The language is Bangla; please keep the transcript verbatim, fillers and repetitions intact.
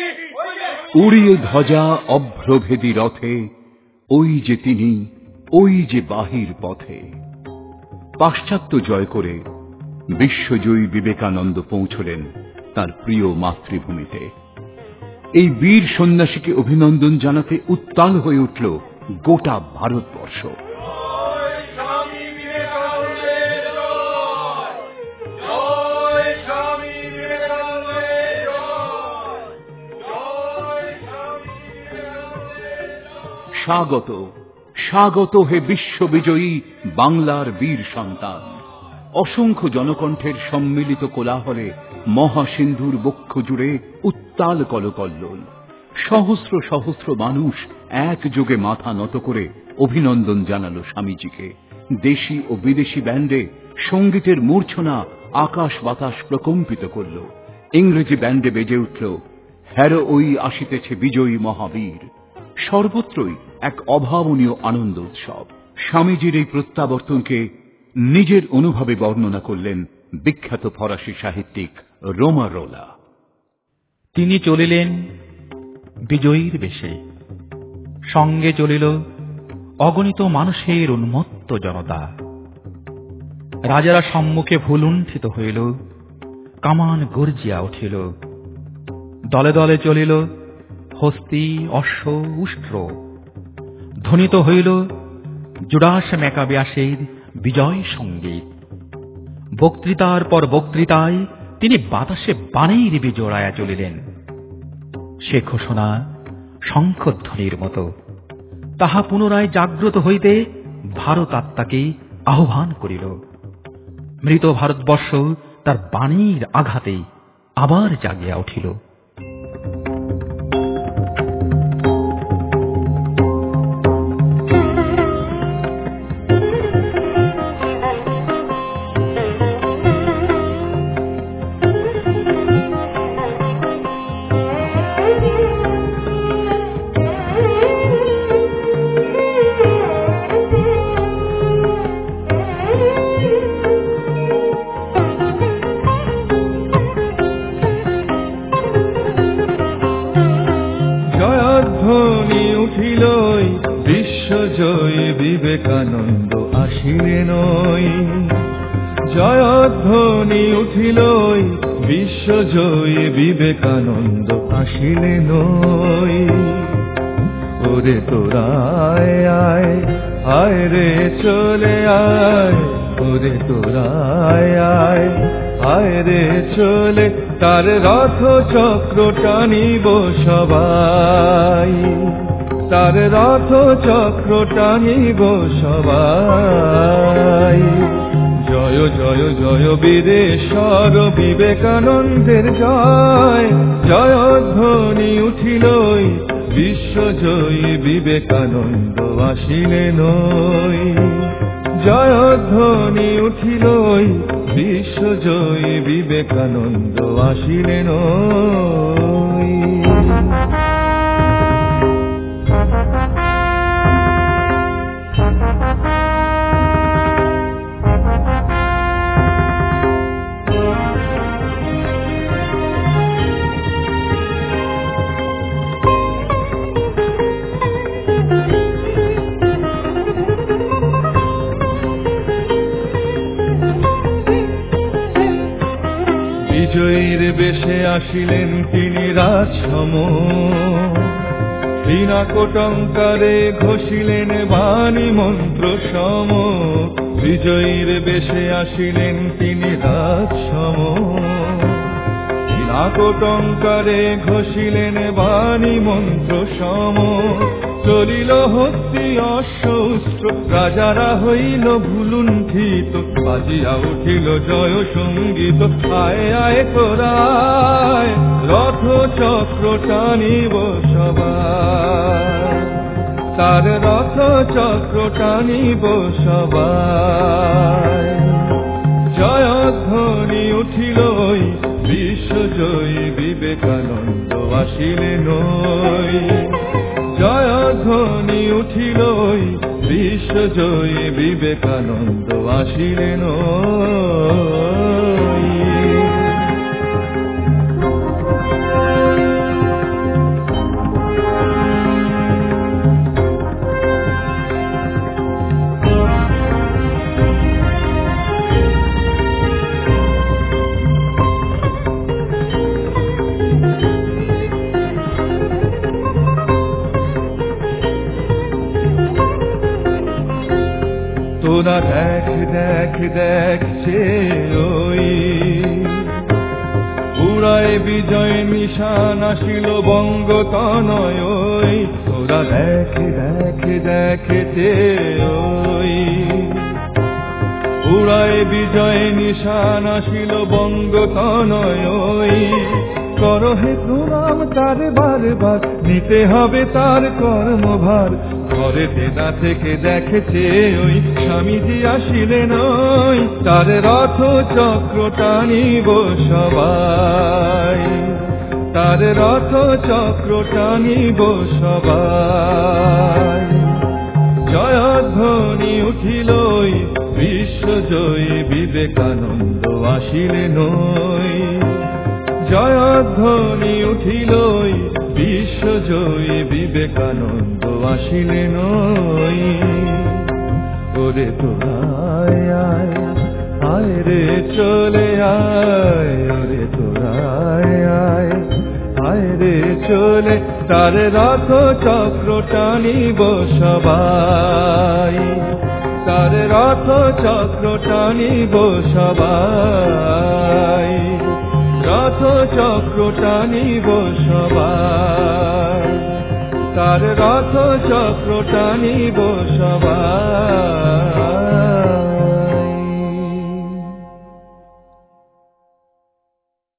উড়িয়ে ধ্বজা অভ্রভেদী রথে, ওই যে তিনি, ওই যে বাহির পথে। পাশ্চাত্য জয় করে বিশ্বজয়ী বিবেকানন্দ পৌঁছলেন তার প্রিয় মাতৃভূমিতে। এই বীর সন্ন্যাসীকে অভিনন্দন জানাতে উত্তাল হয়ে উঠল গোটা ভারতবর্ষ। স্বাগত, স্বাগত হে বিশ্ববিজয়ী বাংলার বীর সন্তান। অসংখ্য জনকণ্ঠের সম্মিলিত কোলাহলে মহাসিন্ধুর বক্ষ জুড়ে উত্তাল কলকল্লোল। সহস্র সহস্র মানুষ একযোগে মাথা নত করে অভিনন্দন জানালো স্বামীজিকে। দেশি ও বিদেশি ব্যান্ডে সঙ্গীতের মূর্ছনা আকাশ বাতাস প্রকম্পিত করল। ইংরেজি ব্যান্ডে বেজে উঠল হ্যারো ওই আসিতেছে বিজয়ী মহাবীর। সর্বত্রই এক অভাবনীয় আনন্দ উৎসব। স্বামীজির এই প্রত্যাবর্তনকে নিজের অনুভবে বর্ণনা করলেন বিখ্যাত ফরাসি সাহিত্যিক রোমারোলা। তিনি চলিলেন বিজয়ীর বেশে, সঙ্গে চলিল অগণিত মানুষের উন্মত্ত জনতা। রাজারা সম্মুখে ভুলুণ্ঠিত হইল, কামান গর্জিয়া উঠিল। দলে দলে চলিল হস্তি, অশ্ব, উষ্ট্র। ধ্বনিত হইল জুডাস ম্যাকাবেয়াসের বিজয় সঙ্গীত। বক্তৃতার পর বক্তৃতায় তিনি বাতাসে বাণের বিজোড়ায়া চলিলেন। সে ঘোষণা শঙ্খধ্বনির মতো। তাহা পুনরায় জাগ্রত হইতে ভারত আত্মাকে আহ্বান করিল। মৃত ভারতবর্ষ তার বাণীর আঘাতে আবার জাগিয়া উঠিল। বিবেকানন্দ আসিলেন, জয়ধ্বনি উঠিল বিশ্বজয়ী বিবেকানন্দ আসিলেন। ওরে তোরায় আয়, আয় রে চলে আয়, ওরে তোরায় আয়, আয় রে চলে তার রথ চক্র টানিব সবাই, তার রথ চক্র টানিব সবাই। জয় জয় জয় বীরেশ্বর বিবেকানন্দের জয়, জয়ধ্বনি উঠিল বিশ্বজয়ী বিবেকানন্দ আসিলেন। জয়ধ্বনি উঠিল বিশ্বজয়ী বিবেকানন্দ আসিলেন। বিজয়ীর বেশে আসিলেন তিনি রাজসম, বিনাকটঙ্কারে ঘোষিলেন বাণী মন্ত্র সম। বিজয়ীর বেশে আসিলেন তিনি রাজসম, বিনাকটঙ্কারে ঘোষিলেন বাণী মন্ত্র সম। চলিল হস্তি অশ্বস্ত্র, রাজারা হইল ভুলুণ্ঠিত, বাজিয়া উঠিল জয় সঙ্গীত। আয় আয় তোরায়, রথ চক্র টানিব সবাই, তার রথ চক্র টানিব সবাই। জয়ধ্বনি উঠিল বিশ্বজয়ী বিবেকানন্দ আসিলেন। জয়ধ্বনি উঠিল বিশ্বজয়ী বিবেকানন্দ আসিলেন। দেখছে ওই উড়ায় বিজয় নিশান আসিল বঙ্গতনয় ওই তোরা দেখে দেখে দেখেছে ওই উড়ায় বিজয় নিশান আসিল বঙ্গতনয় ওই করো হে প্রণাম তার বারবার নিতে হবে তার কর্মভার ঘরে না থেকে দেখেছে ওই স্বামীজি আসিলেন ওই তার রথ চক্র টানিব সবাই তার রথ চক্র টানিব সবাই জয়ধ্বনি উঠিল বিশ্বজয়ী বিবেকানন্দ আসিলেন ওই জয়ধ্বনি উঠিল বিশ্বজয়ী বিবেকানন্দ আসিলেন ওই ওরে তোরায় আয় আয় রে চলে আয় ওরে তোরায় আয় আয় রে চলে তার রথ চক্র টানিব সবাই তার রথ চক্র টানিব সবাই রথ চক্র টানিব সবাই তার রথ চক্র টানিব সবাই